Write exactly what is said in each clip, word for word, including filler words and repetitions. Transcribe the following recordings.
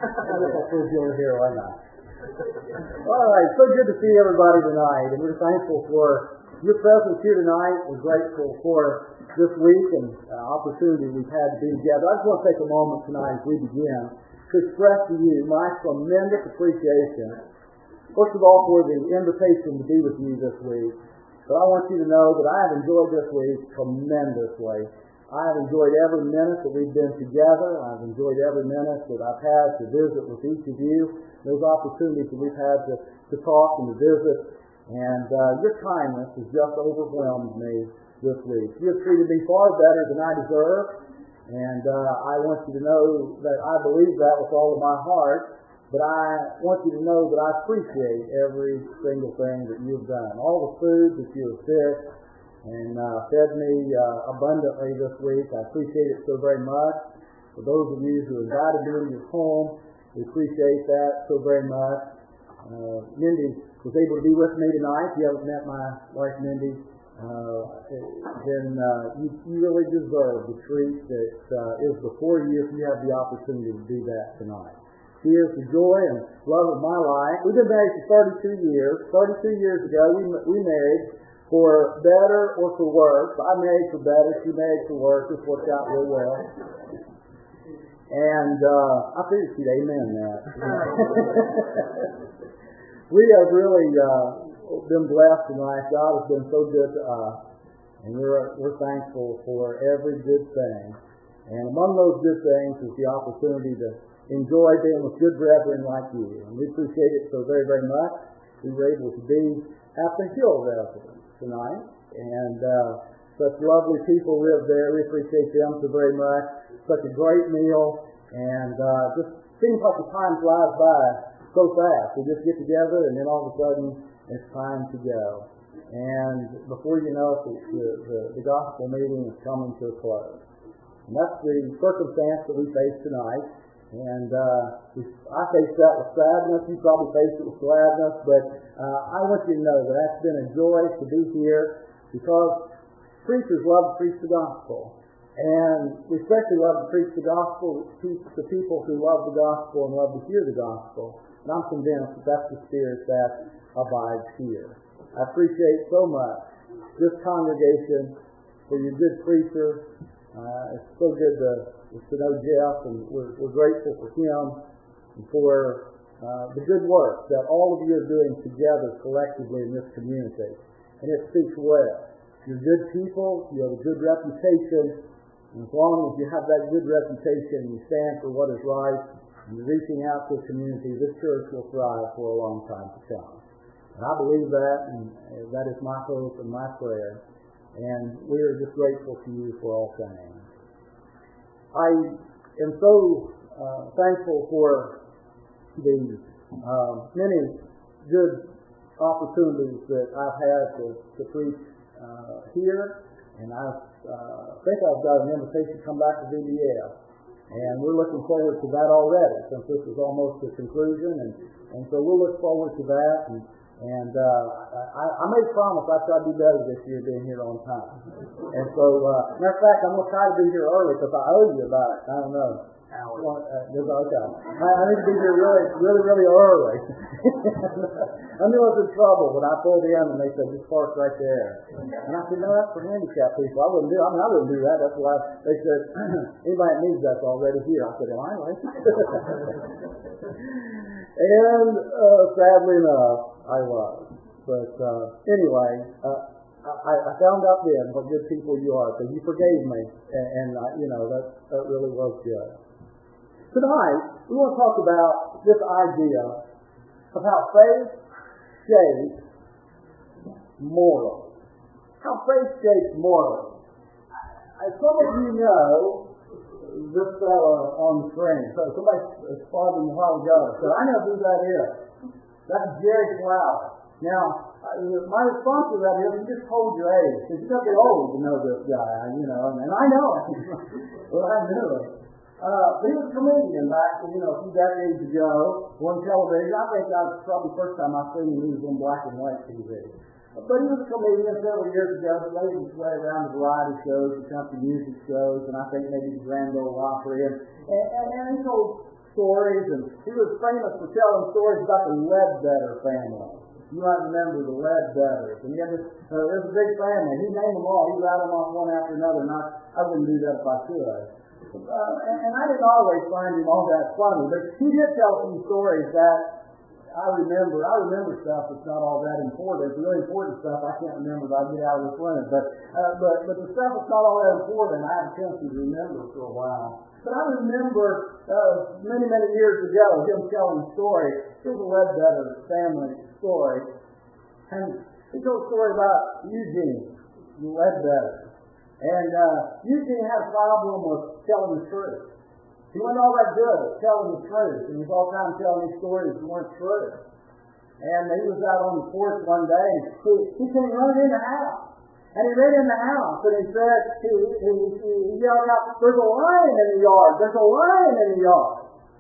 I guess I'll prove you here, why not? All right, so good to see everybody tonight, and we're thankful for your presence here tonight. We're grateful for this week and uh, opportunity we've had to be together. I just want to take a moment tonight as we begin to express to you my tremendous appreciation, first of all, for the invitation to be with you this week. But I want you to know that I have enjoyed this week tremendously. I have enjoyed every minute that we've been together. I've enjoyed every minute that I've had to visit with each of you. Those opportunities that we've had to, to talk and to visit. And uh, your kindness has just overwhelmed me this week. You have treated me far better than I deserve. And uh, I want you to know that I believe that with all of my heart. But I want you to know that I appreciate every single thing that you've done. All the food that you have fed and uh, fed me uh, abundantly this week. I appreciate it so very much. For those of you who invited me into your home, we appreciate that so very much. Uh, Mindy was able to be with me tonight. If you haven't met my wife, Mindy, uh, then uh, you, you really deserve the treat that uh, is before you if you have the opportunity to do that tonight. She is the joy and love of my life. We've been married for thirty-two years. thirty-two years ago, we, we married for better or for worse. I married for better. She married for worse. This worked out real well. And uh, I figured she'd amen that. We have really uh, been blessed tonight. God has been so good to us. And we're, we're thankful for every good thing. And among those good things is the opportunity to enjoy being with good brethren like you. And we appreciate it so very, very much. We were able to be at the Hill residence tonight. And uh, such lovely people live there. We appreciate them so very much. Such a great meal. And uh, just seems like the time flies by so fast. We just get together and then all of a sudden it's time to go. And before you know it, the, the, the gospel meeting is coming to a close. And that's the circumstance that we face tonight. And uh, I face that with sadness. You probably face it with gladness. But uh, I want you to know that that's been a joy to be here because preachers love to preach the gospel. And we especially love to preach the gospel to people who love the gospel and love to hear the gospel. And I'm convinced that that's the spirit that abides here. I appreciate so much this congregation for your good preacher. Uh, it's so good to, to know Jeff, and we're, we're grateful for him and for uh, the good work that all of you are doing together collectively in this community. And it speaks well. You're good people. You have a good reputation. And as long as you have that good reputation and you stand for what is right and you're reaching out to the community, this church will thrive for a long time to come. And I believe that, and that is my hope and my prayer. And we are just grateful to you for all things. I am so uh, thankful for the uh, many good opportunities that I've had to, to preach uh, here. And I uh, think I've got an invitation to come back to V B S. And we're looking forward to that already, since this is almost the conclusion. And, and so we'll look forward to that. And, and uh, I, I made a promise I'd try to do better this year being here on time. And so, uh, matter of fact, I'm going to try to be here early because I owe you about, I don't know, hour. Uh, okay. I, I need to be here really, really, really early. I knew I was in trouble when I pulled in and they said, just park right there. And I said, no, that's for handicapped people. I wouldn't do I mean, I wouldn't do that. That's why they said, anybody that needs that's already here. I said, am I right? And uh, sadly enough, I was. But uh, anyway, uh, I, I found out then what good people you are. So you forgave me. And, and uh, you know, that, that really was good. Tonight, we want to talk about this idea of how faith shapes morals. How faith shapes morals. As some of you know, this fellow on the screen, so somebody spotted him a while ago, so I know who that is. That's Jerry Flower. Now, my response to that is, you just hold your age, because you don't get old to know this guy, you know, and, and I know him. Well, I knew him. Uh, but he was a comedian back, you know, a few decades ago on television. I think that was probably the first time I seen him. He was on black and white T V. But he was a comedian several years ago. He made his way around the variety shows, the country music shows, and I think maybe the Grand Ole Opry. And, and, and he told stories, and he was famous for telling stories about the Ledbetter family. You might remember the Ledbetters. And he had this, uh, there's a big family. He named them all. He rattled them off one after another, and I, I wouldn't do that if I could. Uh, and, and I didn't always find him all that funny, but he did tell some stories that I remember. I remember stuff that's not all that important. The really important stuff I can't remember if I get out of this limit. But, uh, but, but the stuff that's not all that important, I have a tendency to remember for a while. But I remember uh, many, many years ago him telling a story. It was a Ledbetter family story. And he told a story about Eugene Ledbetter. And uh, Eugene had a problem with telling the truth. He wasn't all that good at telling the truth. And he was all the time telling these stories that weren't true. And he was out on the porch one day, and he, he came running in the house. And he ran in the house, and he said, he, he, he yelled out, "There's a lion in the yard! There's a lion in the yard!"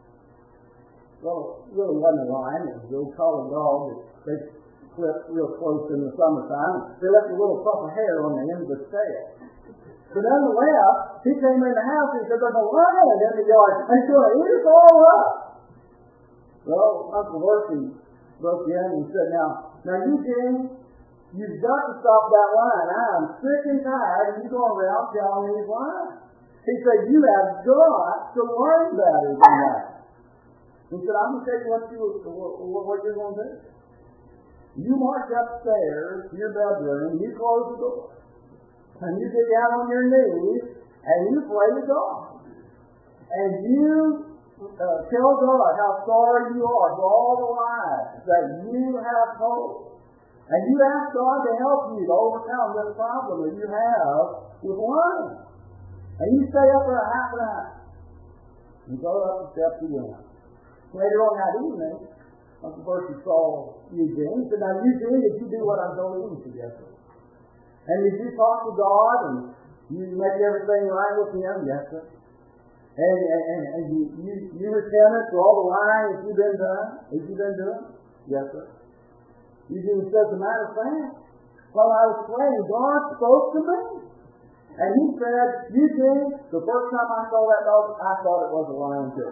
Well, it really wasn't a lion. It was a little collie dog that they clipped real close in the summertime. They left a little puff of hair on the end of the tail. But nonetheless, he came in the house and he said, "There's a lion in the yard, and he's going to eat us all up." Well, Uncle Hershey broke in and he said, now, now Eugene, you've got to stop that lion. I am sick and tired of you going around telling these lies. He said, you have got to learn better than that. He said, I'm going to tell you what, you, what, what you're going to do. You march upstairs to your bedroom, you close the door, and you get down on your knees, and you pray to God. And you uh, tell God how sorry you are for all the lies that you have told. And you ask God to help you to overcome this problem that you have with lying. And you stay up there half an hour. You go up the steps again. Later on that evening, Uncle Percy saw Eugene. He said, now Eugene, did you do what I'm told you to do? And did you talk to God and you make everything right with him? Yes, sir. And, and, and you, you, you repented for all the lying that you've been doing? That you've been doing? Yes, sir. Eugene says, as a matter of fact, while I was praying, God spoke to me. And he said, Eugene, the first time I saw that dog, I thought it was a lion too.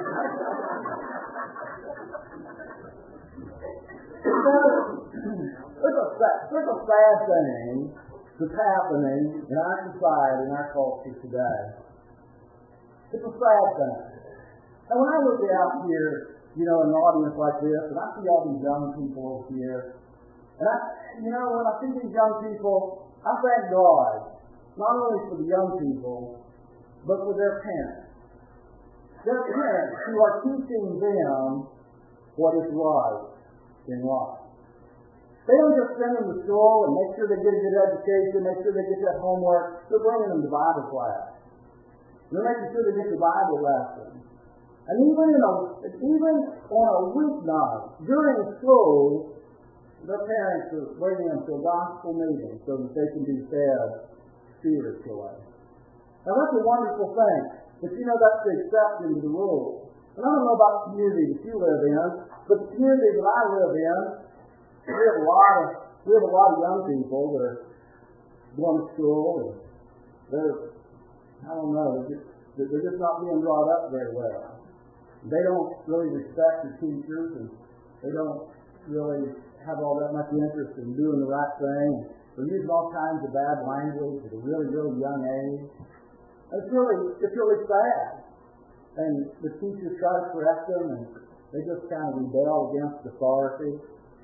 There's a, there's a sad thing that's happening in our society, in our culture today. It's a sad thing. And when I look out here, you know, in an audience like this, and I see all these young people here, and I, you know, when I see these young people, I thank God, not only for the young people, but for their parents. Their parents who are teaching them what is right in life. They don't just send them to school and make sure they get a good education, make sure they get that homework. They're bringing them to Bible class. They're making sure they get the Bible lesson. And even, in a, even on a weeknight, during school, their parents are bringing them to a gospel meeting so that they can be fed spiritually. Now that's a wonderful thing, but you know that's the exception to the rule. And I don't know about the community that you live in, but the community that I live in, we have a lot of we have a lot of young people that are going to school and they're I don't know they're just, they're just not being brought up very well. They don't really respect the teachers and they don't really have all that much interest in doing the right thing. They're using all kinds of bad language at a really, really young age. It's really, it's really sad. And the teachers try to correct them, and they just kind of rebel against authority.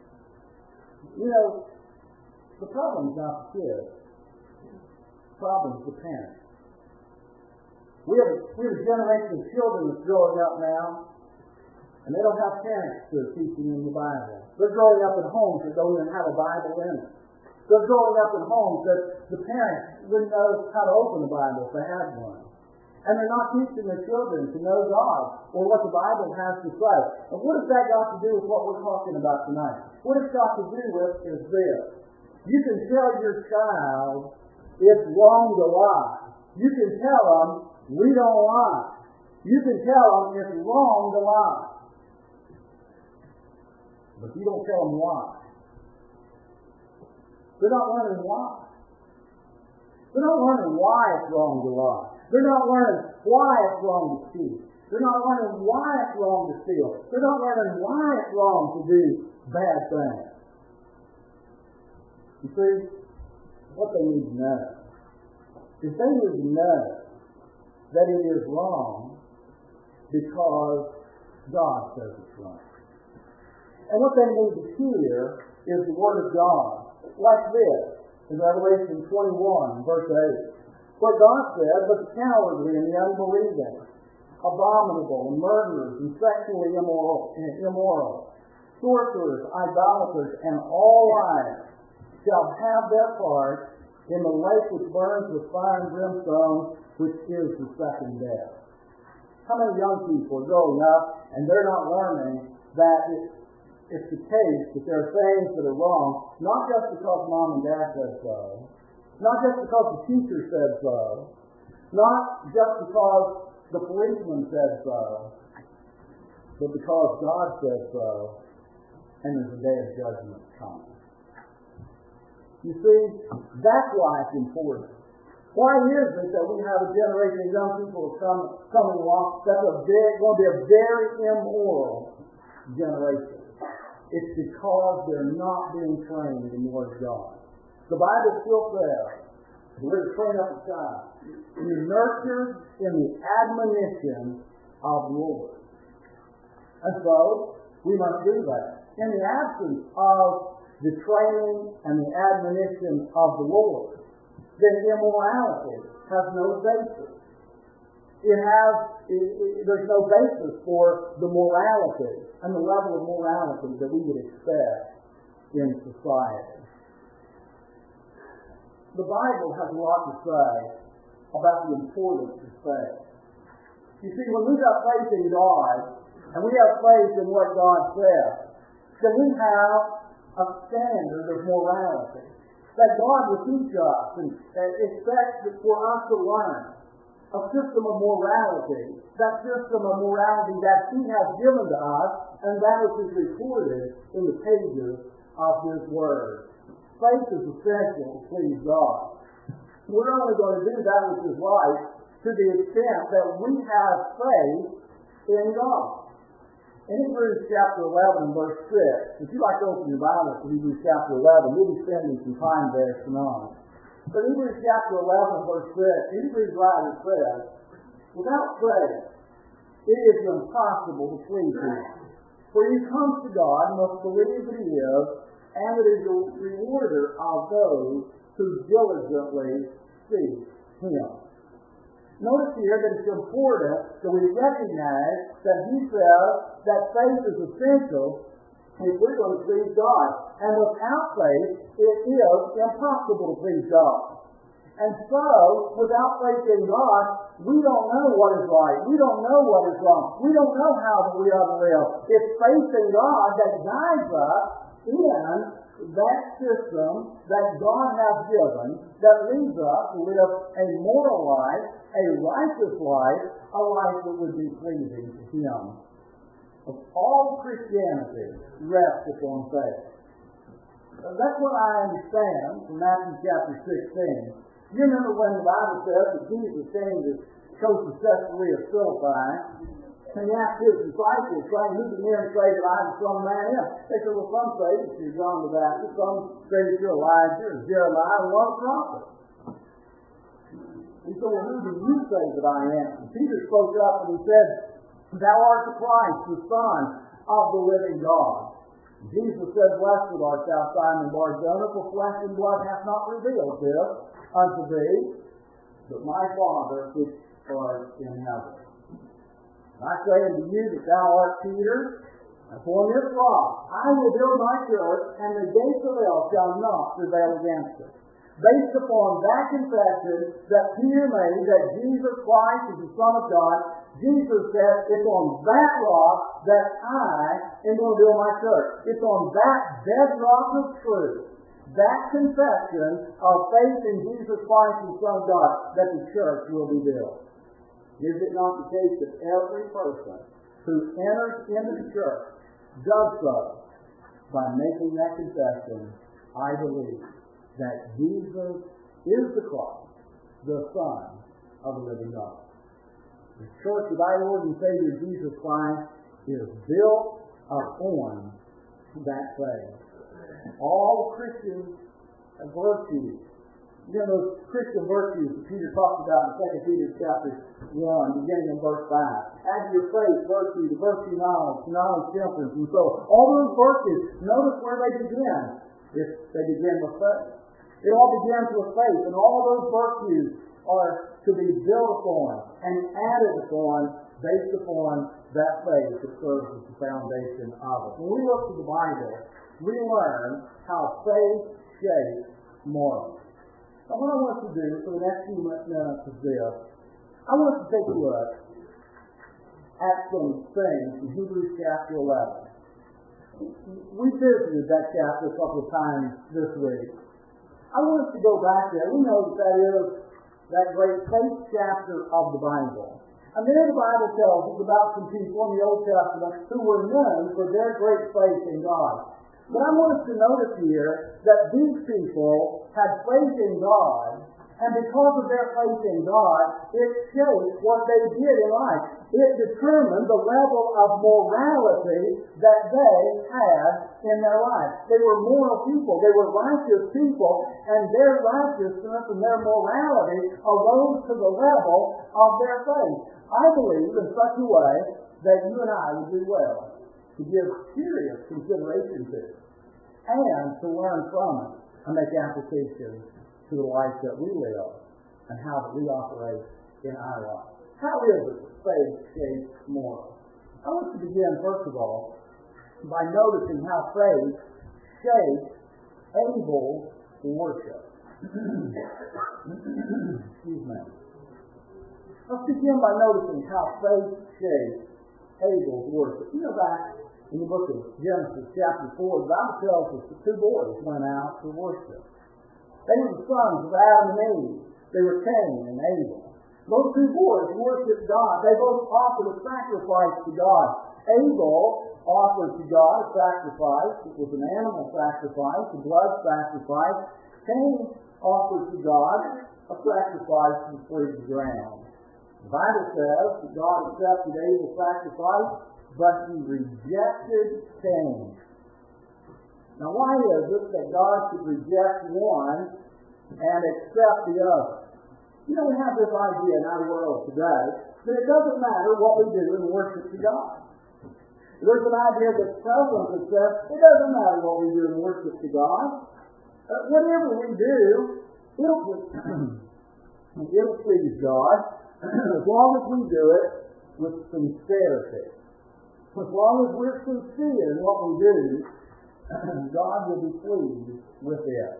You know, the problem's not the kids. The problem's the parents. We have, a, we have a generation of children that's growing up now, and they don't have parents that are teaching them the Bible. They're growing up in homes that don't even have a Bible in it. They're growing up in homes that the parents wouldn't know how to open the Bible if they had one. And they're not teaching their children to know God or what the Bible has to say. And what has that got to do with what we're talking about tonight? What it's got to do with is this. You can tell your child it's wrong to lie. You can tell them we don't lie. You can tell them it's wrong to lie. But you don't tell them why. They're not learning why. They're not learning why it's wrong to lie. They're not learning why it's wrong to cheat. They're not learning why it's wrong to steal. They're not learning why it's wrong to do bad things. You see, what they need to know is they need to know that it is wrong because God says it's wrong. And what they need to hear is the Word of God, like this, in Revelation twenty-one, verse eight. Where God said, "But the cowardly and the unbelieving, abominable, and murderers, and sexually immoral, immoral, sorcerers, idolaters, and all liars shall have their part in the lake which burns with fire and brimstone, which is the second death." How many young people are growing up and they're not learning that it, it's the case that there are things that are wrong, not just because mom and dad said so, not just because the teacher said so, not just because the policeman said so, but because God said so, and there's a day of judgment coming. You see, that's why it's important. Why is it that we have a generation of young people come, coming along that's a very, going to be a very immoral generation? It's because they're not being trained in the Word of God. The Bible still says, we're to train up a child. You're nurtured in the admonition of the Lord. And so, we must do that. In the absence of the training and the admonition of the Lord, then immorality has no basis. It has, it, it, there's no basis for the morality and the level of morality that we would expect in society. The Bible has a lot to say about the importance of faith. You see, when we have faith in God, and we have faith in what God says, then we have a standard of morality that God will teach us and, and expects for us to learn. A system of morality, that system of morality that He has given to us, and that which is recorded in the pages of His Word. Faith is essential to please God. We're only going to do that which is right to the extent that we have faith in God. In Hebrews chapter eleven, verse six, if you'd like to open your Bible to Hebrews chapter eleven, we'll be spending some time there tonight. But Hebrews chapter eleven, verse six, Hebrews writer says, "Without faith, it is impossible to please Him. For he who comes to God must believe that He is, and that He is a rewarder of those who diligently seek Him." Notice here that it's important that we recognize that he says that faith is essential if we're going to please God. And without faith, it is impossible to please God. And so, without faith in God, we don't know what is right. We don't know what is wrong. We don't know how we are to live. It's faith in God that guides us in that system that God has given that leads us to live a moral life, a righteous life, a life that would be pleasing to Him. Of all Christianity rests upon faith. That's what I understand from Matthew chapter sixteen. You remember when the Bible says that Jesus came to coast the Caesarea Philippi, and he asked his disciples, saying, "Who can men say that I am the Son of Man am?" They said, "Well, some say that you're John the Baptist, some say that you're Elijah, or Jeremiah, or one of the prophets." He said, "Well, who do you say that I am?" And Peter spoke up and he said, "Thou art the Christ, the Son of the living God." Jesus said, "Blessed art thou, Simon Bar-Jonah, for flesh and blood hath not revealed this unto thee, but my Father which art in heaven. I say unto you that thou art Peter, and upon this rock I will build my church, and the gates of hell shall not prevail against it." Based upon that confession that Peter made, that Jesus Christ is the Son of God, Jesus said, it's on that rock that I am going to build my church. It's on that bedrock of truth, that confession of faith in Jesus Christ, the Son of God, that the church will be built. Is it not the case that every person who enters into the church does so by making that confession, "I believe that Jesus is the Christ, the Son of the living God"? The church of our Lord and Savior Jesus Christ is built upon that faith. All Christian virtues, you know those Christian virtues that Peter talked about in Second Peter chapter one, beginning in verse five. Add to your faith virtue, to virtue knowledge, to knowledge temperance, and so on. All those virtues, notice where they begin. If they begin with faith. It all begins with faith, and all of those virtues are to be built upon and added upon based upon that faith that serves as the foundation of it. When we look to the Bible, we learn how faith shapes morals. So what I want to do for the next few minutes is this. I want to take a look at some things in Hebrews chapter eleven. We visited that chapter a couple of times this week. I want us to go back there. We know that that is that great faith chapter of the Bible. And there the Bible tells us about some people in the Old Testament who were known for their great faith in God. But I want us to notice here that these people had faith in God, and because of their faith in God, it shaped what they did in life. It determined the level of morality that they had in their life. They were moral people. They were righteous people, and their righteousness and their morality arose to the level of their faith. I believe in such a way that you and I would do well to give serious consideration to and to learn from it and make applications to the life that we live and how that we operate in our life. How is it that faith shapes morals? I want to begin, first of all, by noticing how faith shapes Abel's worship. Excuse me. Let's begin by noticing how faith shapes Abel's worship. You know, back in the book of Genesis chapter four, the Bible tells us that two boys went out to worship. They were the sons of Adam and Eve. They were Cain and Abel. Those two boys worshiped God. They both offered a sacrifice to God. Abel offered to God a sacrifice. It was an animal sacrifice, a blood sacrifice. Cain offered to God a sacrifice from free ground. The Bible says that God accepted Abel's sacrifice, but he rejected Cain. Now, why is it that God should reject one and accept the other? You know, we have this idea in our world today that it doesn't matter what we do in worship to God. There's an idea that's prevalent that says it doesn't matter what we do in worship to God. Uh, whatever we do, it'll, it'll please God as long as we do it with sincerity. As long as we're sincere in what we do, God will be pleased with it.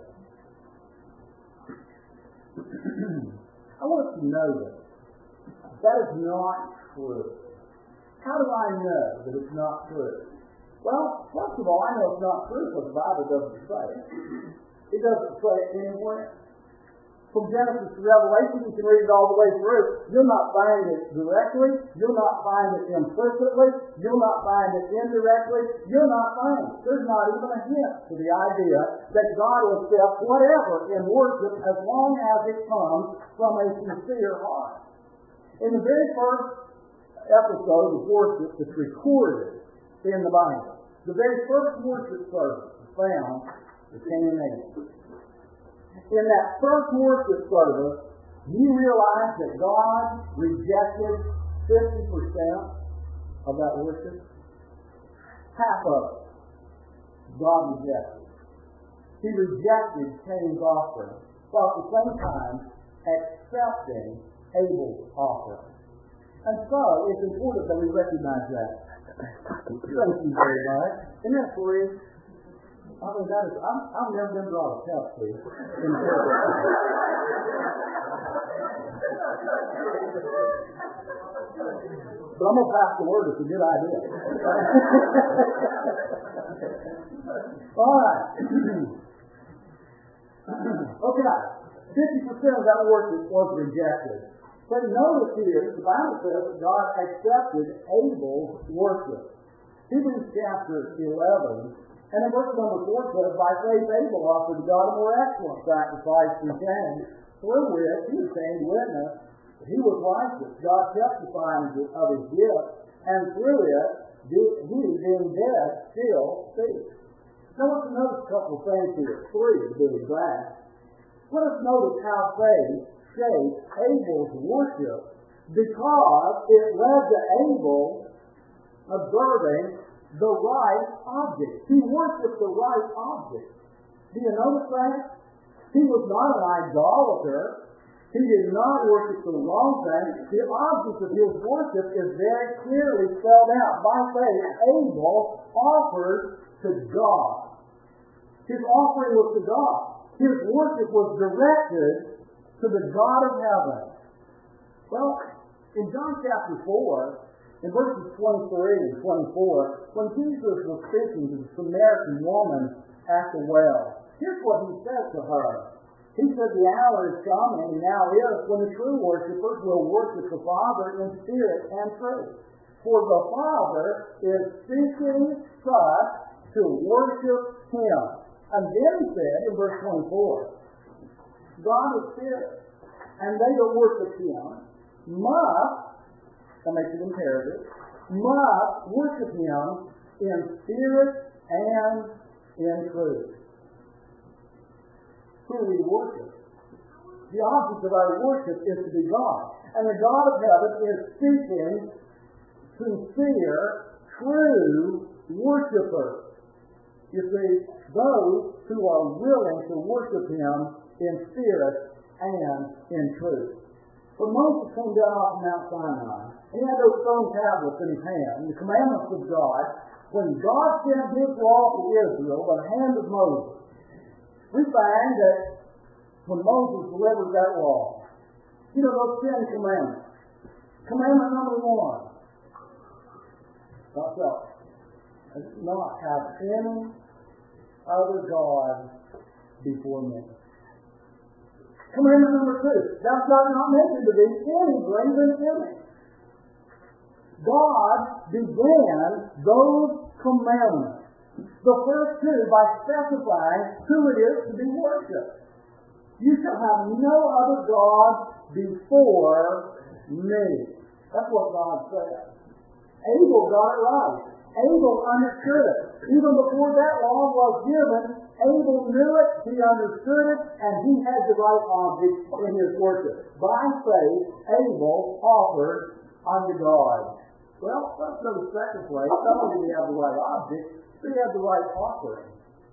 I want you to know that that is not true. How do I know that it's not true? Well, first of all, I know it's not true because the Bible doesn't say it. It doesn't say it anywhere. From Genesis to Revelation, you can read it all the way through. You'll not find it directly. You'll not find it implicitly. You'll not find it indirectly. You'll not find it. There's not even a hint to the idea that God will accept whatever in worship as long as it comes from a sincere heart. In the very first episode of worship that's recorded in the Bible, the very first worship service is found with Cain and Abel. In that first worship service, you realize that God rejected fifty percent of that worship. Half of it, God rejected. He rejected Cain's offering, while at the same time accepting Abel's offering. And so, it's important that we recognize that. Thank you very much. Isn't that free? I mean, that is, I'm, I've never been brought a Pepsi in church. But I'm going to pass the word. It's a good idea. All right. Okay. fifty percent of that worship was rejected. But notice here, the Bible says that God accepted Abel's worship. Hebrews chapter eleven, and in verse number four says, by faith Abel offered to God a more excellent sacrifice than Cain, through which he obtained witness He was righteous, God testifying of his gift, and through it, he, being dead, still speaks. Now let's notice a couple of things here, three to be exact. Let us notice how faith shaped Abel's worship, because it led to Abel observing the right object. He worshipped the right object. Do you notice that? He was not an idolater. He did not worship the wrong thing. The object of his worship is very clearly spelled out. By faith, Abel offered to God. His offering was to God. His worship was directed to the God of heaven. Well, in John chapter four, in verses twenty-three and twenty-four, when Jesus was speaking to the Samaritan woman at the well, here's what he said to her. He said, the hour is coming, and now is, when the true worshipers will worship the Father in spirit and truth. For the Father is seeking such to worship him. And then he said in verse twenty-four, God is spirit, and they that worship him must, that makes it imperative, must worship him in spirit and in truth. Who we worship. The object of our worship is to be God. And the God of heaven is seeking sincere, true worshipers. You see, those who are willing to worship him in spirit and in truth. When Moses came down off Mount Sinai, he had those stone tablets in his hand, the commandments of God. When God sent his law to Israel by the hand of Moses, we find that when Moses delivered that law, you know those Ten Commandments. Commandment number one, thou shalt not have any other God before me. Commandment number two, thou shalt not make unto thee any graven image. God began those commandments, the first two, by specifying who it is to be worshipped. You shall have no other God before me. That's what God said. Abel got it right. Abel understood it. Even before that law was given, Abel knew it, he understood it, and he had the right object in his worship. By faith, Abel offered unto God. Well, let's go to the second place. Not only did he have the right object, but he had the right offering.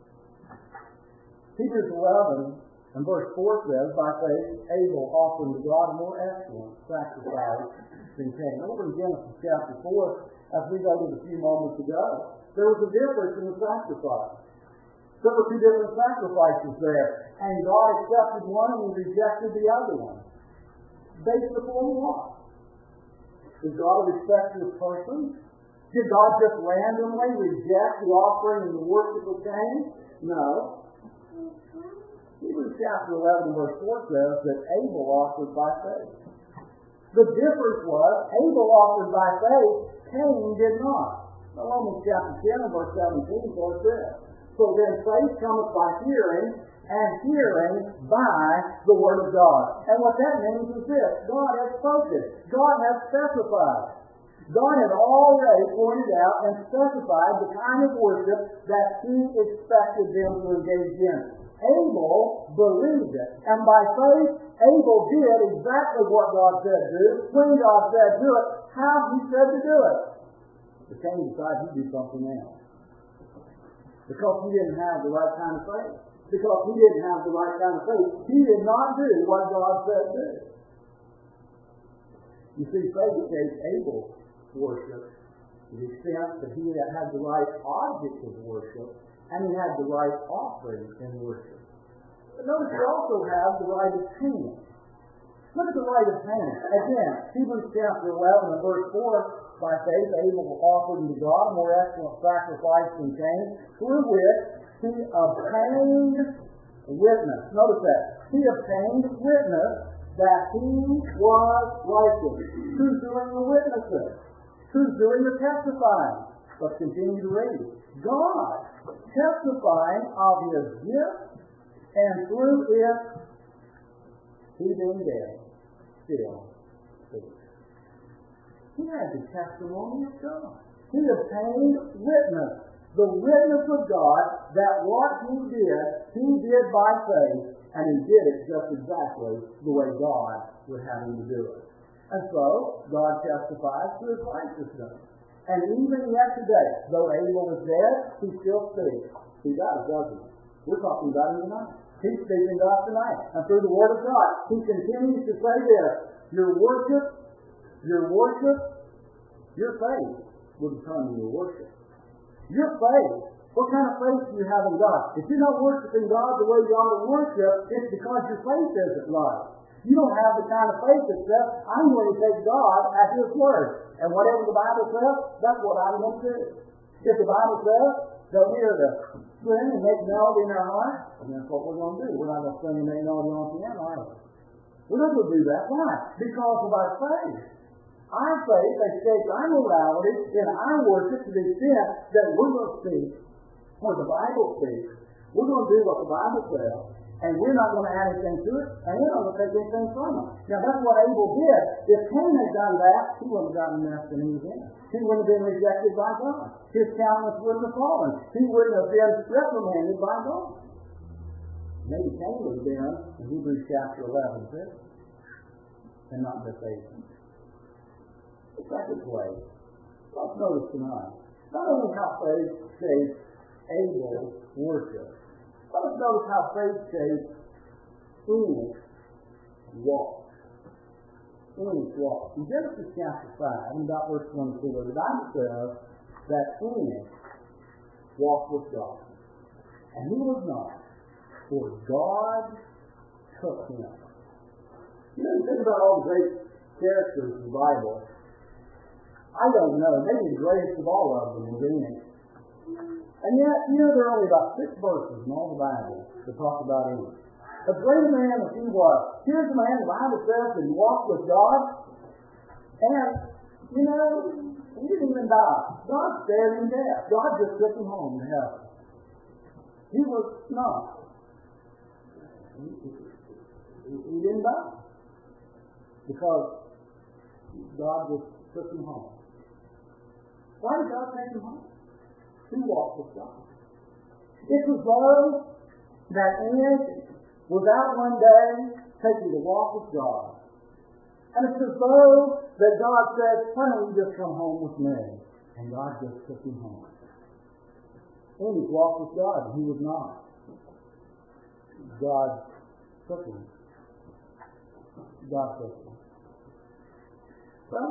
Hebrews eleven and verse four says, by faith, Abel offered to God a more excellent sacrifice than Cain. Over in Genesis chapter four, as we noted a few moments ago, there was a difference in the sacrifice. There were two different sacrifices there, and God accepted one and rejected the other one. Based upon what? Is God a respecter of persons? Did God just randomly reject the offering and the worship of Cain? No. Hebrews chapter eleven verse four says that Abel offered by faith. The difference was Abel offered by faith, Cain did not. Now, Romans chapter ten and verse seventeen says this. So then faith cometh by hearing, and hearing by the word of God. And what that means is this: God has spoken. God has specified. God had already pointed out and specified the kind of worship that he expected them to engage in. Abel believed it. And by faith, Abel did exactly what God said to do, when God said do it, how he said to do it. But Cain decided he'd do something else. Because he didn't have the right kind of faith. Because he didn't have the right kind of faith. He did not do what God said to do. You see, faith shaped Abel's worship to the extent that he had the right object of worship, and he had the right offering in worship. But notice he also had the right of payment. Look at the right of payment. Again, Hebrews chapter eleven and verse four, by faith Abel offered to God a more excellent sacrifice than Cain, through which he obtained witness. Notice that. He obtained witness that he was righteous. Who's doing the witnessing? Who's doing the testifying? Let's continue to read. God testifying of his gift, and through it he being dead still He had the testimony of God. He obtained witness, the witness of God, that what he did, he did by faith, and he did it just exactly the way God would have him to do it. And so, God testifies to his righteousness. And even yet today, though Abel is dead, he still speaks. He does, doesn't he? We're talking about him tonight. He's speaking to us tonight. And through the Word of God, he continues to say this: your worship, your worship, your faith will determine your worship. Your faith. What kind of faith do you have in God? If you're not worshiping God the way you ought to worship, it's because your faith isn't right. You don't have the kind of faith that says, I'm going to take God at His word. And whatever the Bible says, that's what I'm going to do. If the Bible says that we are to sing and make melody in our heart, and that's what we're going to do. We're not going to sing and make melody on the piano, are we? We're not going to do that. Why? Because of our faith. Our faith escapes our morality in our worship to the extent that we're going to speak what the Bible speaks. We're going to do what the Bible says, and we're not going to add anything to it, and we're not going to take anything from it. Now, that's what Abel did. If Cain had done that, he wouldn't have gotten the mess that he was in. He wouldn't have been rejected by God. His countenance wouldn't have fallen. He wouldn't have been reprimanded by God. Maybe Cain would have been in Hebrews chapter eleven, too, and not just Abel. The second way, let's notice tonight, not only how faith shapes Abel's worship, let us notice how faith shapes Enoch's walk. Enoch's walk. In Genesis chapter five, and about verse twenty-four, the Bible says that Enoch walked with God. And he was not, for God took him. You know, you think about all the great characters in the Bible. I don't know, maybe the greatest of all of them was Enoch. And yet, you know, there are only about six verses in all the Bible that talk about Enoch. As great a man as he was, here's a man the Bible says that he walked with God, and, you know, he didn't even die. God spared him death. God just took him home to heaven. He was not. He, he, he didn't die. Because God just took him home. Why did God take him home? He walked with God. It was though that Enoch was out one day taking a walk with God. And it's as though that God said, why don't you just come home with me? And God just took him home. Enoch walked with God, and he was not. God took him. God took him. Well,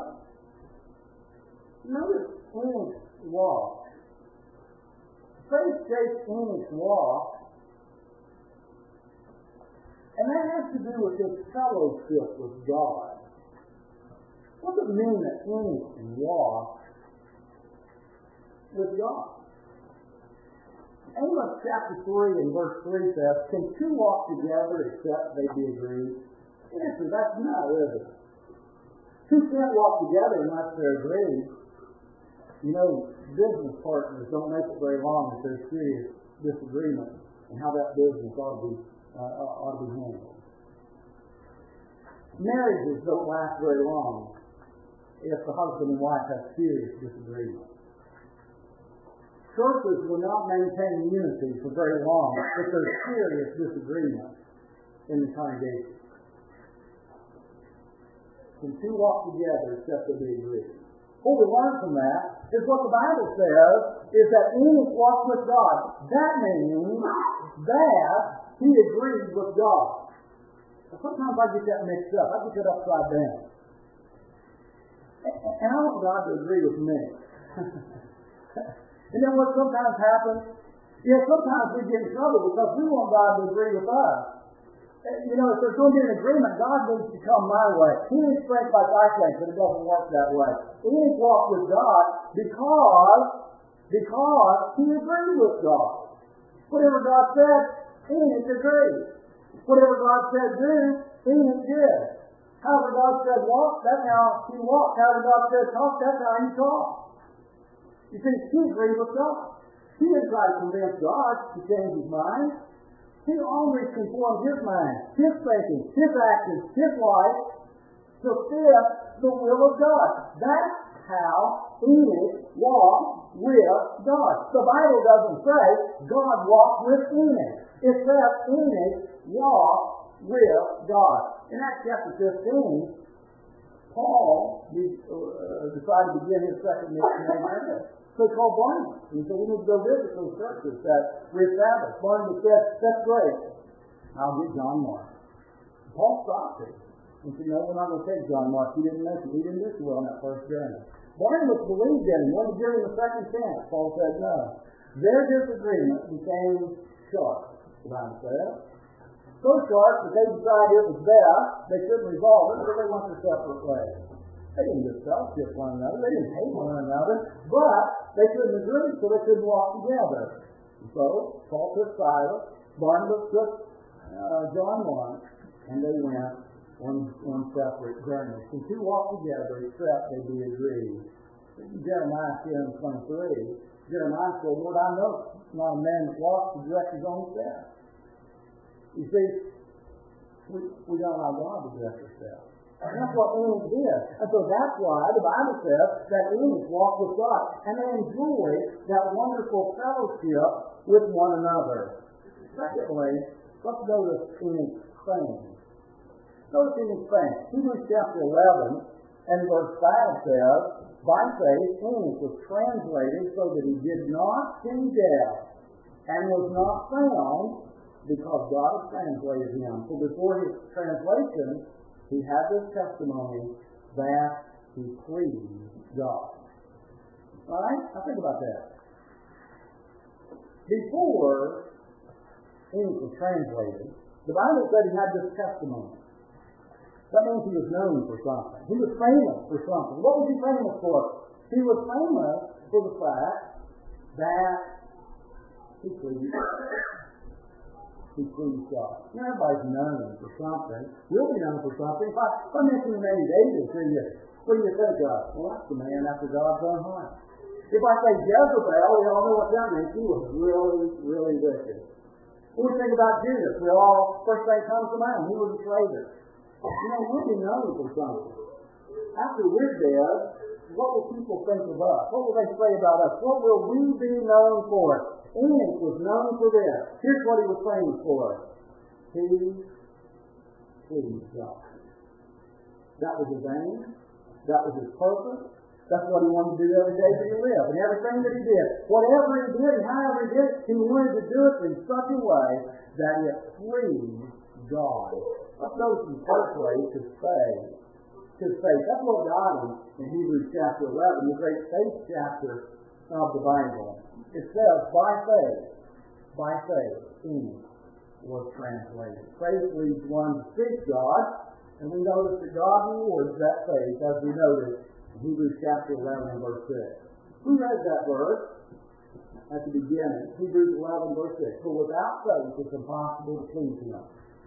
notice Enoch's walk. Faith shapes Enoch's walk, and that has to do with his fellowship with God. What does it mean that Enoch walked with God? Amos chapter three and verse three says, can two walk together except they be agreed? The answer, that's no, is it? Two can't walk together unless they're agreed. You know, business partners don't make it very long if there's serious disagreement and how that business ought to be, uh, ought to be handled. Marriages don't last very long if the husband and wife have serious disagreement. Churches will not maintain unity for very long if there's serious disagreement in the congregation. Can two walk together except they be agreed? What we learn from that is what the Bible says is that Enoch walked with God. That means that he agreed with God. Now, sometimes I get that mixed up. I get that upside down. And I want God to agree with me. You know what sometimes happens? You know, sometimes we get in trouble because we want God to agree with us. You know, if there's going to be an agreement, God needs to come my way. He needs strength like I can, but it doesn't work that way. He needs to walk with God because, because he agreed with God. Whatever God said, Enoch agreed. Whatever God said do, Enoch did. However God said walk, that's how he walked. However God said talk, that's how he talked. You see, he agreed with God. He didn't try to convince God to change his mind. He always conformed his mind, his thinking, his actions, his life to fit the will of God. That's how Enoch walked with God. The Bible doesn't say God walked with Enoch. It says Enoch walked with God. In Acts chapter fifteen, Paul uh, decided to begin his second missionary journey. So he called Barnabas. He said, we need to go visit those churches that we established. Barnabas said, that's great. I'll get John Mark. Paul stopped it. He said, no, we're not going to take John Mark. He didn't make it. He didn't do so well on that first journey. Barnabas believed in him. Wanted to give him a second chance. Paul said no. Their disagreement became sharp, the Bible says. So sharp that they decided it was best. They couldn't resolve it, so they went their separate ways. They didn't just fellowship one another. They didn't hate one another. But they couldn't agree, so they couldn't walk together. And so Paul took Silas, Barnabas took uh, John Mark, and they went on, on separate journeys. The two walked together except they be agreed. Jeremiah ten twenty-three. Jeremiah said, Lord, I know it's not a man that walks to direct his own steps. You see, we, we don't allow God to direct our steps. And that's what Enoch did. And so that's why the Bible says that Enoch walked with God. And they enjoyed that wonderful fellowship with one another. Secondly, let's notice Enoch's fame. Notice Enoch's fame. Hebrews chapter eleven and verse five says, by faith Enoch was translated so that he did not see death and was not found because God had translated him. So before his translation, he had this testimony that he pleased God. All right? Now think about that. Before Enoch was translated, the Bible said he had this testimony. That means he was known for something. He was famous for something. What was he famous for? He was famous for the fact that he pleased God. He pleased God. You know, everybody's known for something. We'll be known for something. If I, if I mention the name David to you, what do you think of? Well, that's the man after God's own heart. If I say Jezebel, we all know what that means. He was really, really wicked. When we think about Judas, we all, first thing comes to mind, he was a traitor. You know, we'll be known for something. After we're dead, what will people think of us? What will they say about us? What will we be known for? Enoch was known for this. Here's what he was famous for. He pleased God. That was his aim. That was his purpose. That's what he wanted to do every day that he lived. And everything that he did, whatever he did and however he did it, he wanted to do it in such a way that it pleased God. Let's notice in the first place his faith. His faith. That's what got him in Hebrews chapter eleven, the great faith chapter of the Bible. It says, by faith, by faith, Enoch was translated. Faith leads one to seek God, and we notice that God rewards that faith, as we noted in Hebrews chapter eleven and verse six. We read that verse at the beginning, Hebrews eleven verse six. For without faith it's impossible to please Him.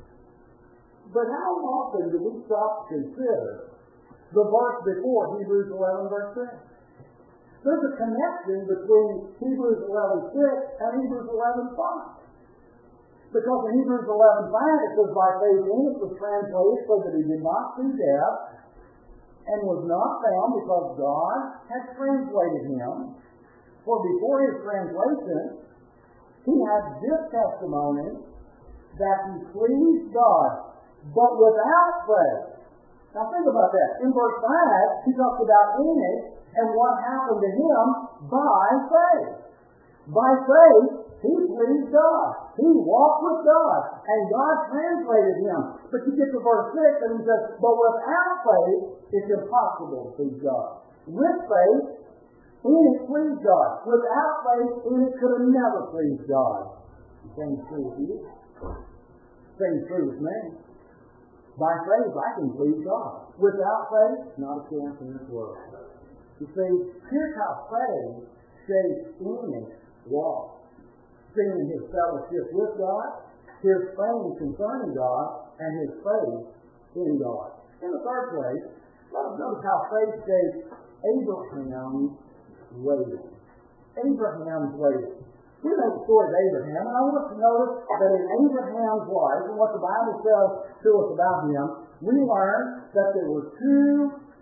But how often do we stop to consider the verse before Hebrews eleven verse six? There's a connection between Hebrews eleven six and Hebrews eleven five. Because in Hebrews eleven five it says, by faith Enoch was translated so that he did not see death and was not found because God had translated him. For before his translation, he had this testimony that he pleased God, but without faith. Now think about that. In verse five, he talks about Enoch and what happened to him by faith. By faith, he pleased God. He walked with God, and God translated him. But you get to verse six, and he says, but without faith, it's impossible to please God. With faith, Enoch pleased God. Without faith, Enoch could have never pleased God. The same is true with you. The same is true with me. By faith, I can please God. Without faith, not a chance in this world. You see, here's how faith shapes Enoch's walk. Seeing his fellowship with God, his fame concerning God, and his faith in God. In the third place, let us notice how faith shapes Abraham's waiting. Abraham's waiting. We know the story of Abraham, and I want us to notice that in Abraham's life, and what the Bible says to us about him, we learn that there were two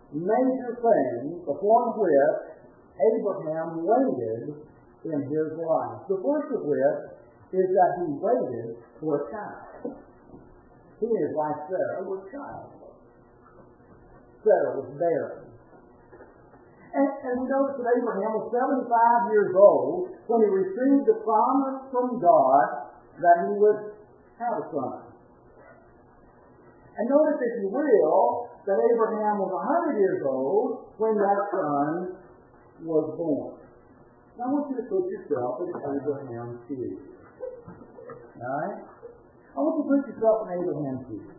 major things upon which Abraham waited in his life. The first of which is that he waited for a child. He and his wife Sarah were childless. Sarah was barren. And, and we notice that Abraham was seventy-five years old when he received the promise from God that he would have a son. And notice, if you will, that Abraham was one hundred years old when that son was born. Now I want you to put yourself in Abraham's shoes. Alright? I want you to put yourself in Abraham's shoes.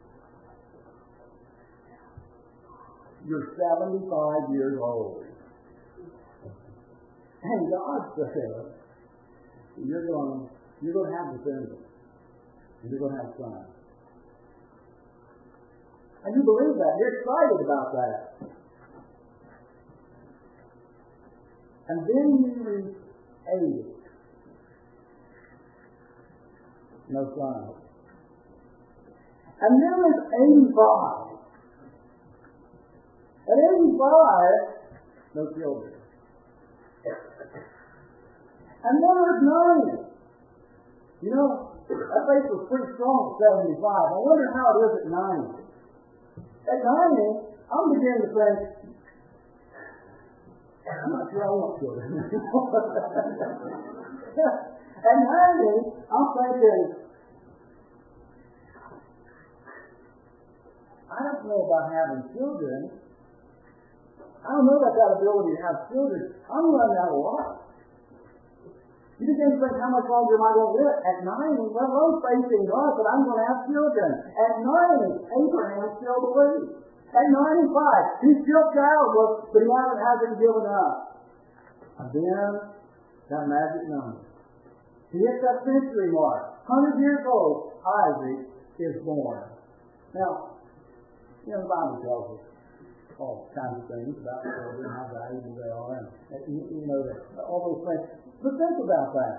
You're seventy-five years old. And God says, you're going, you're going to have descendants. And you're going to have sons. And you believe that. You're excited about that. And then you reach eighty. No sons. And then there's eighty-five. At eighty-five, no children. And then there's ninety. You know, that faith was pretty strong at seventy-five. I wonder how it is at ninety. At ninety, I'm beginning to think, I'm not sure I want children. At ninety, I'm thinking, I don't know about having children. I don't know about that ability to have children. I'm running out of life. You begin to think, how much longer am I going to live? At ninety, well, I'm facing God, but I'm going to have children. At ninety, Abraham still believes. At ninety-five, he's still childless, but he hasn't, hasn't given up. And then, that magic number. He hits that century mark. one hundred years old, Isaac is born. Now, you know, the Bible tells us all kinds of things about children, how valuable they are, and, and you, you know, that, all those things. But think about that.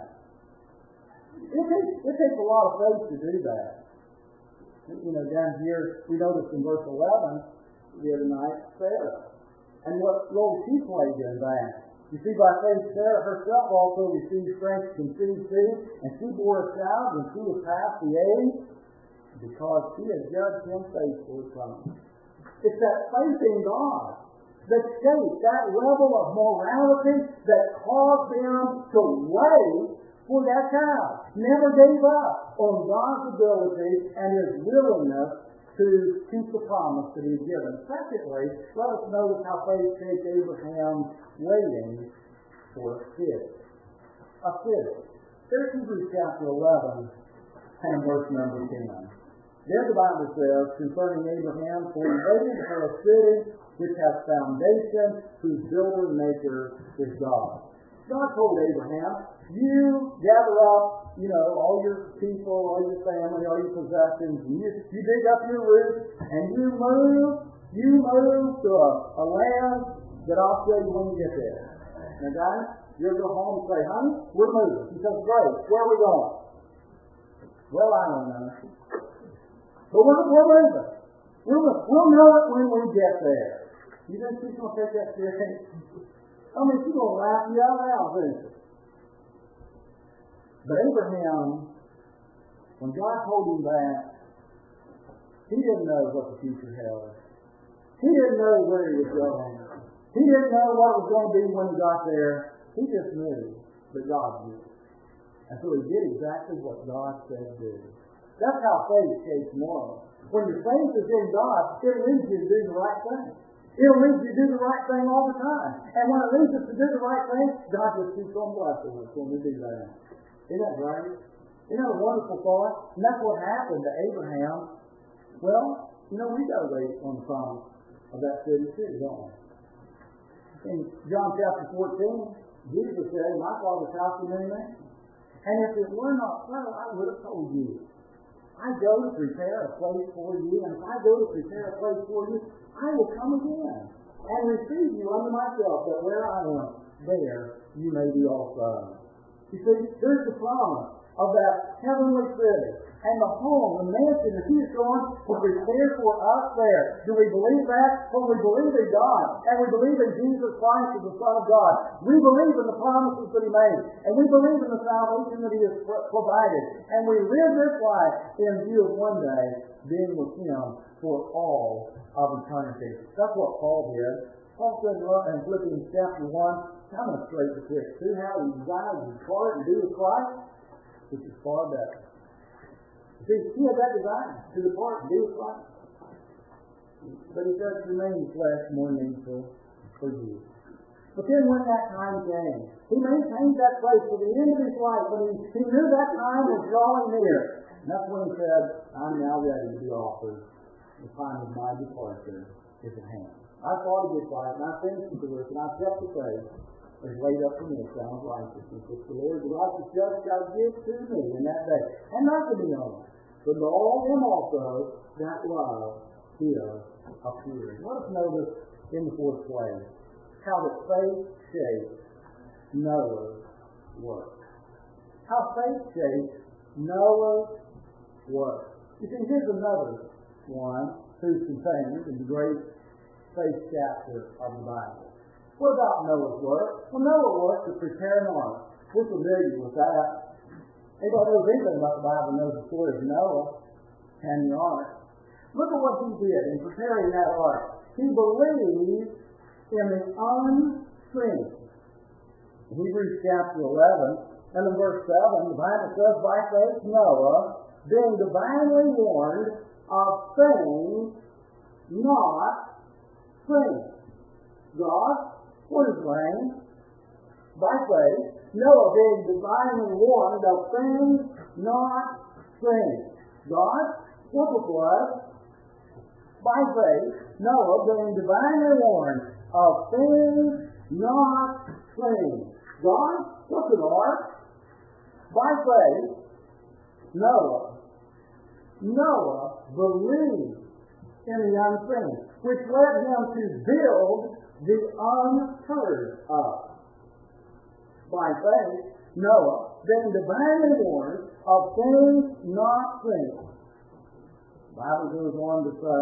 It takes, it takes a lot of faith to do that. You know, down here, we noticed in verse eleven, the other night, Sarah. And what role she played in that. You see, by faith, Sarah herself also received strength to conceive too, and she bore a child when she was past the age, because she had judged him faithful as promised. It's that faith in God that shaped that level of morality that caused them to wait for that child. Never gave up on God's ability and His willingness to keep the promise that He had given. Secondly, let us notice how faith shaped Abraham waiting for a kid. A kid. There's Hebrews chapter eleven and verse number ten. There the Bible says, concerning Abraham, for he waited for a city which has foundation, whose builder and maker is God. God told Abraham, you gather up, you know, all your people, all your family, all your possessions, and you, you dig up your roots, and you move, you move to a, a land that I'll show you when you get there. Now guys, you'll go home and say, honey, we're moving. He says, great, where are we going? Well, I don't know. But we're, we're moving. We'll, we'll know it when we get there. You think she's going to take that serious? I mean, she's going to laugh you out loud, isn't she? But Abraham, when God told him that, he didn't know what the future held. He didn't know where he was going. He didn't know what it was going to be when he got there. He just knew that God did. And so he did exactly what God said do. That's how faith shapes morals. When your faith is in God, it leads you to do the right thing. It'll lead you to do the right thing all the time. And when it leads us to do the right thing, God just keeps on blessing us when we do that. Isn't that right? Isn't that a wonderful thought? And that's what happened to Abraham. Well, you know, we got to wait on the promise of that city too, don't we? In John chapter fourteen, Jesus said, my Father's house is many mansions. And if it were not so, I would have told you. I go to prepare a place for you, and if I go to prepare a place for you, I will come again and receive you unto myself, that where I am, there you may be also. You see, there's the promise. of that heavenly city and the home, the mansion that He is going to prepare for us there. Do we believe that? Well, we believe in God, and we believe in Jesus Christ as the Son of God. We believe in the promises that He made, and we believe in the salvation that He has provided. And we live this life in view of one day being with Him for all of eternity. That's what Paul did. Paul said in Philippians chapter one, I'm going to straight the quick. See how he desires to depart and be with Christ, which is far better. See, he had that desire to depart and be with Christ. But he said, remain in flesh more needful for you. But then when that time came, he maintained that place to the end of his life, but he, he knew that time was drawing near. And that's when he said, I'm now ready to be offered. The time of my departure is at hand. I fought a good fight, and I finished the course, and I kept the faith, and laid up for me a crown of righteousness, which the Lord, the righteous judge, shall give to me in that day. And not to me only, but to all them also that love His appearing. Let us notice in the fourth place how that faith shapes Noah's work. How faith shapes Noah's work. You see, here's another one who's contained in the great faith chapter of the Bible. What about Noah's work? Well, Noah worked to prepare an ark. We're familiar with that. Anybody knows anything about the Bible knows the story of Noah and the ark. Look at what he did in preparing that ark. He believed in the unseen. Hebrews chapter eleven and in verse seven, the Bible says, by faith Noah, being divinely warned of things not seen. God, what is rain? By faith, Noah being divinely warned of things not seen. God, what was blood? By faith, Noah being divinely warned of things not seen. God, what's an ark? By faith, Noah. Noah believed in the unseen, which led him to build the unheard of. By faith, Noah, being divinely warned of things not seen. The Bible goes on to say,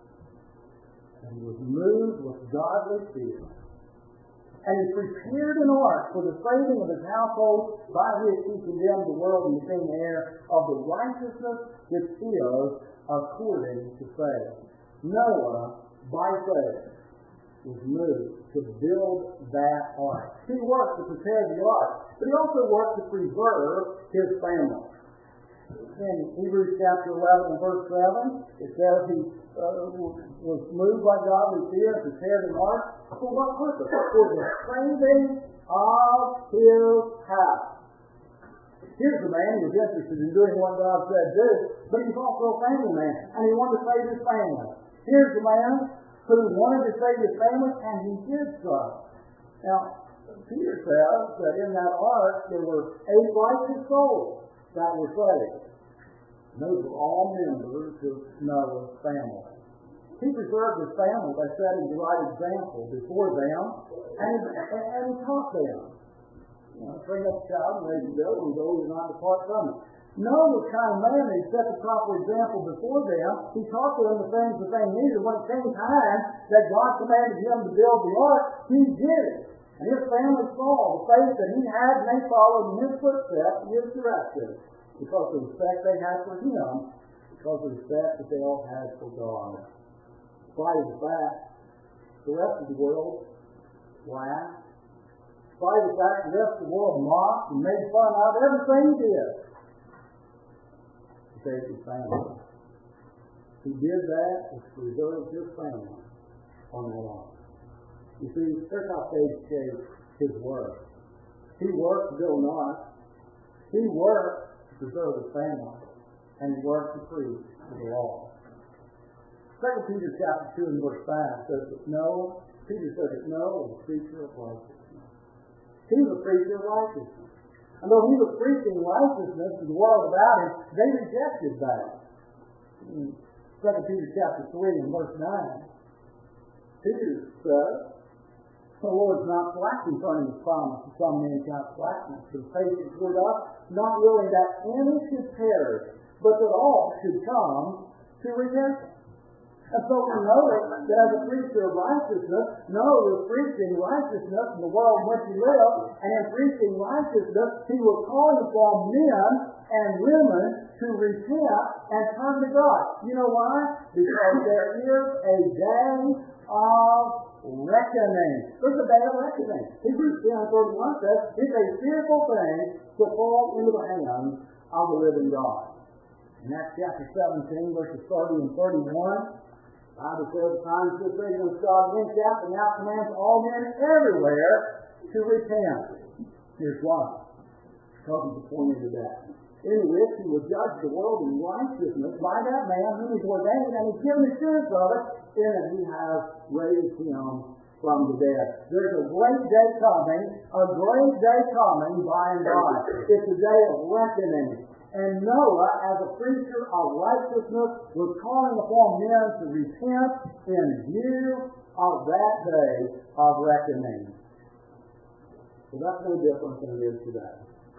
and he was moved with godly fear. And he prepared an ark for the saving of his household, by which he condemned the world and became heir of the righteousness which is according to faith. Noah, by faith, was moved to build that ark. He worked to prepare the ark, but he also worked to preserve his family. In Hebrews chapter eleven and verse seven, it says he uh, was moved by godly fear and prepared an ark. For what purpose? For the saving of his house. Here's a man who was interested in doing what God said do, but he's also a family man, and he wanted to save his family. Here's a man who wanted to save his family, and he did so. Now, Peter says that in that ark there were eight righteous souls that were saved. And those were all members of Noah's family. He preserved his family by setting the right example before them, and, and, and he taught them. You know, bring up a child and raise him up, and go and not depart from it. Noah was the kind of man that he set the proper example before them. He taught them the things that they needed. When it came time that God commanded him to build the ark, he did it. And his family saw the faith that he had, and they followed in his footsteps, in his direction, because of the respect they had for him, because of the respect that they all had for God. In spite of the fact, the rest of the world laughed. In spite of the fact, the rest of the world mocked and made fun of everything he did. He saved his family. He did that to preserve his family on that ark. You see, that's how faith shaped his work. He worked to build an ark. He worked to preserve his family. And he worked to preach the law. Second Peter chapter two and verse five says that Noah, Peter said that Noah was a preacher of righteousness. He was a preacher of righteousness. And though he was preaching righteousness to the world about him, they rejected that. In Second Peter chapter three and verse nine, Peter says, The Lord's not slack concerning His promise, as some men count slackness, but patient toward us, not willing that any should perish, but that all should come to repentance. And so we know that as a preacher of righteousness, Noah was preaching righteousness in the world in which he lived, and in preaching righteousness, he was calling upon men and women to repent and turn to God. You know why? Because there is a day of reckoning. There's a day of reckoning. Hebrews ten thirty-one says, it's a fearful thing to fall into the hands of the living God. In Acts chapter seventeen, verses thirty and thirty-one, the Bible says, the time is just ready when God went out and now commands all men everywhere to repent. Here's why. Because He's appointed to that. In which He will judge the world in righteousness by that man whom He's ordained, and He's given assurance of it, in that He has raised Him from the dead. There's a great day coming, a great day coming by and by. It's a day of reckoning. And Noah, as a preacher of righteousness, was calling upon men to repent in view of that day of reckoning. So that's no different than it is today.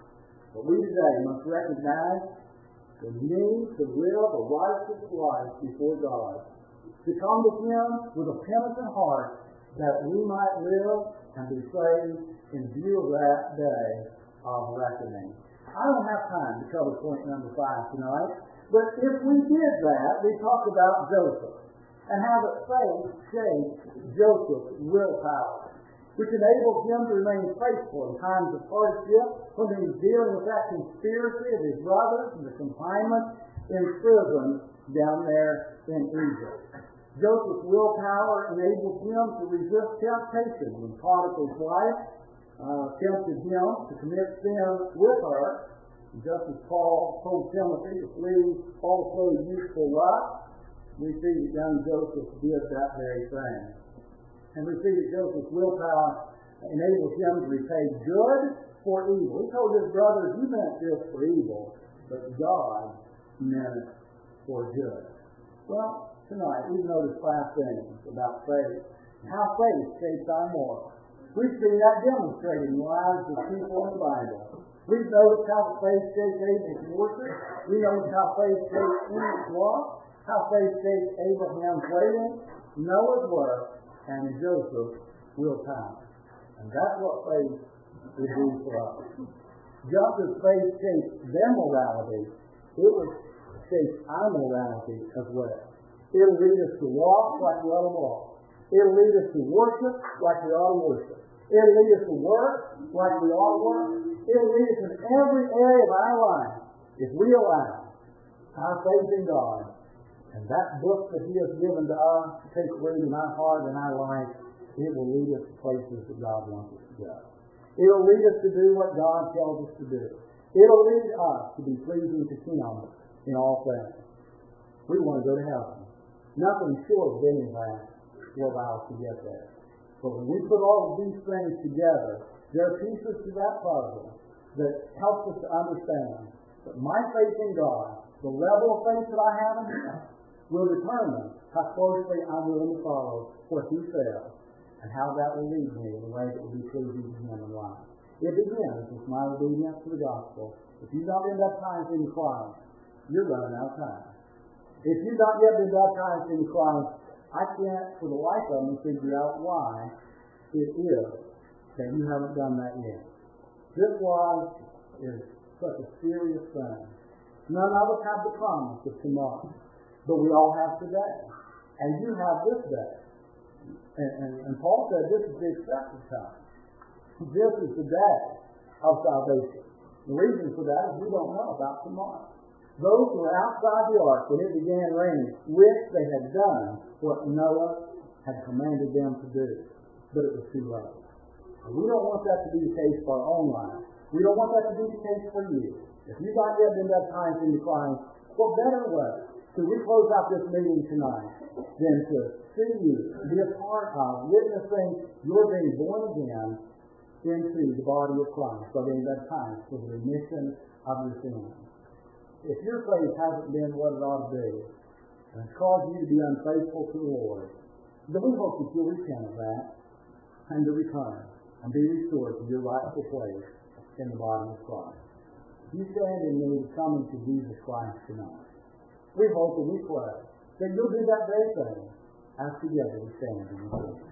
But we today must recognize the need to live a righteous life before God, to come to Him with a penitent heart, that we might live and be saved in view of that day of reckoning. I don't have time to cover point number five tonight, but if we did that, we talked about Joseph and how that faith shaped Joseph's willpower, which enabled him to remain faithful in times of hardship, when he was dealing with that conspiracy of his brothers and the confinement in prison down there in Egypt. Joseph's willpower enabled him to resist temptation when Potiphar's wife uh, tempted him to commit sin with her. Just as Paul told Timothy to flee also youthful lust, we see that young Joseph did that very thing. And we see that Joseph's willpower enabled him to repay good for evil. He told his brothers, you meant this for evil, but God meant it for good. Well, tonight we've noticed five things about faith, how faith shapes our morals. We've seen that demonstrated in the lives of people in the Bible. We've noticed how faith shaped Abraham's worship. We noticed how faith shaped Enoch's walk, how faith shaped Abraham's waiting, Noah's work, and Joseph's willpower. And that's what faith will do for us. Just as faith shaped their morality, it will shape our morality as well. It'll lead us to walk like we ought to walk. It'll lead us to worship like we ought to worship. It'll lead us to work like we ought to work. It'll lead us in every area of our life if we allow our faith in God and that book that He has given to us to take root in our heart and our life. It will lead us to places that God wants us to go. It'll lead us to do what God tells us to do. It'll lead us to be pleasing to Him in all things. We want to go to heaven. Nothing short of getting that will allow us to get there. But when we put all of these things together, there are pieces to that puzzle that helps us to understand that my faith in God, the level of faith that I have in Him, will determine how closely I'm willing to follow what He says and how that will lead me in a way that will be pleasing to Him in life. It begins with my obedience to the gospel. If you've not been baptized in Christ, you're running out of time. If you've not yet been baptized in Christ, I can't, for the life of me, figure out why it is that you haven't done that yet. This life is such a serious thing. None of us have the promise of tomorrow, but we all have today. And you have this day. And, and, and Paul said this is the accepted time. This is the day of salvation. The reason for that is we don't know about tomorrow. Those who were outside the ark when it began raining wished they had done what Noah had commanded them to do, but it was too late. And we don't want that to be the case for our own life. We don't want that to be the case for you. If you've not yet been baptized into Christ, what better way to we close out this meeting tonight than to see you, be a part of, witnessing your being born again into the body of Christ by being baptized for the remission of your sins. If your faith hasn't been what it ought to be, and it's caused you to be unfaithful to the Lord, then we hope that you'll repent of that and to return and be restored to your rightful place in the body of Christ. You stand in need of coming to Jesus Christ tonight. We hope and we pray that you'll do that very thing as together we stand in the